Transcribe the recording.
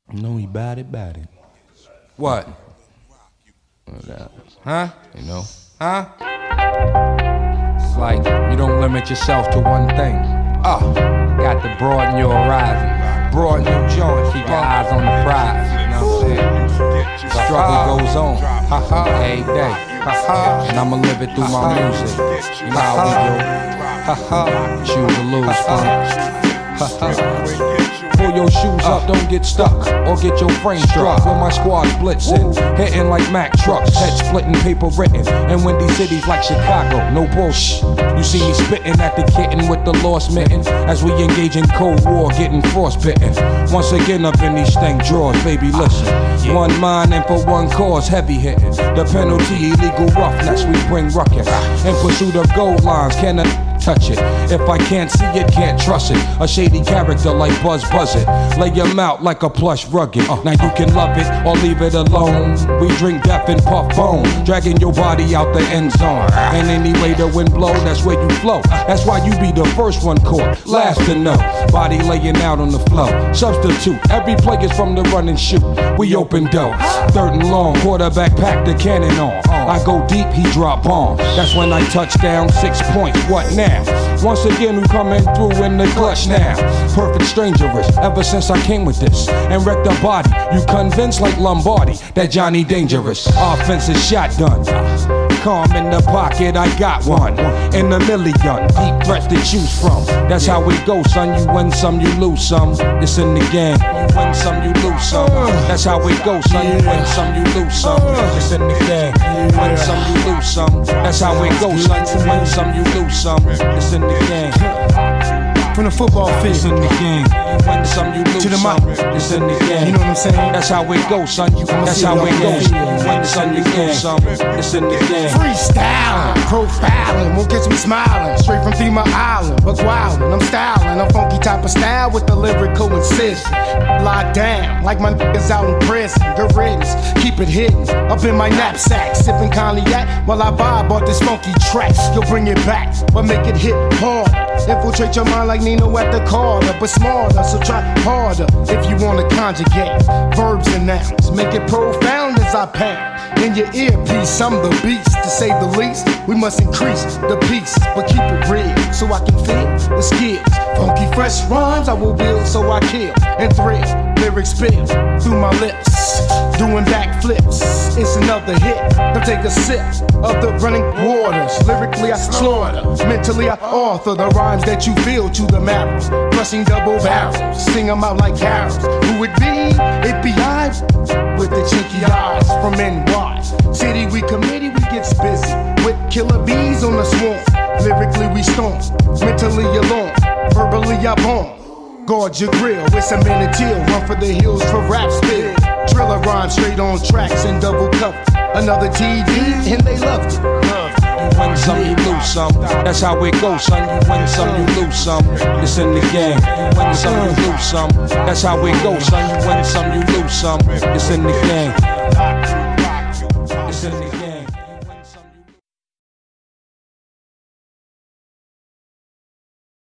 No, he bad it. What? Huh? You know? Huh? It's like you don't limit yourself to one thing. Got to broaden your horizon, broaden your joints, keep your eyes on the prize. You know what I'm saying? The struggle goes on, every day. And I'ma live it through my music. You know how we do. Choose to lose, Pull your shoes up, don't get stuck, or get your frame struck. When my squad blitzing, hitting like Mack trucks, head splitting, paper written. And windy cities like Chicago, no bullshit. You see me spitting at the kitten with the lost mitten, as we engage in Cold War, getting frostbitten. Once again up in these stank drawers, baby, listen. One mind and for one cause, heavy hitting. The penalty, illegal roughness, we bring ruckus. In pursuit of gold lines, can touch it. If I can't see it, can't trust it. A shady character like Buzz Buzzard. Lay your mouth like a plush rugged. Now you can love it or leave it alone. We drink death and puff bone, dragging your body out the end zone. And any way the wind blow, that's where you flow. That's why you be the first one caught, last to know. Body laying out on the floor. Substitute, every player's from the run and shoot. We open doors, third and long, quarterback pack the cannon on. I go deep, he drop bombs. That's when I touch down, 6 points. What now? Once again, who coming through in the clutch now? Perfect strangerist, ever since I came with this and wrecked the body. You convinced like Lombardi that Johnny Dangerous. Offensive shotgun. Calm in the pocket, I got one. In a million, deep threats to choose from. That's how it goes, son. You win some, you lose some. It's in the game. You win some, you lose some. That's how it goes, son. You win some, you lose some. It's in the game. You win some, you lose some. That's how it goes, son. You win some, you lose some. It's in the game. From the football field, it's in the game. You win some, you lose to the some. mic. It's in the game. You know what I'm saying? That's how it goes, son. That's how it goes. You win some, you lose some. It's in the game. Freestyling, profiling, won't catch me smiling. Straight from Thema Island, buck wildin', I'm styling. A funky type of style with the lyrical incision. Locked down, like my niggas out in prison. Good riddance, keep it hidden. Up in my knapsack, sipping cognac while I vibe off this funky track. You'll bring it back, but make it hit hard. Infiltrate your mind like Nino at the Carter, but smarter, so try harder if you wanna conjugate verbs and nouns. Make it profound as I pound in your earpiece. I'm the beast, to say the least. We must increase the peace, but keep it real so I can feel the skills. Funky fresh rhymes I will build, so I kill and thrill. Lyrics spill through my lips, doing backflips. It's another hit. Now take a sip of the running waters. Lyrically I slaughter, mentally I author the rhymes that you feel to the marrow. Crushing double barrels, sing them out like carols. Who it be? It be I with the chinky eyes from NY. City we committee, we gets busy with killer bees on the swarm. Lyrically we storm, mentally alone, verbally I bomb. Guard your grill, it's a minute till. Run for the hills for rap spill. Driller rhyme straight on tracks and double cover. Another TD and they loved it. You win some, you lose some. That's how it goes, son. You win some, you lose some. It's in the game. You win some, you lose some. That's how it goes, son. You win some, you lose some. It's in the game.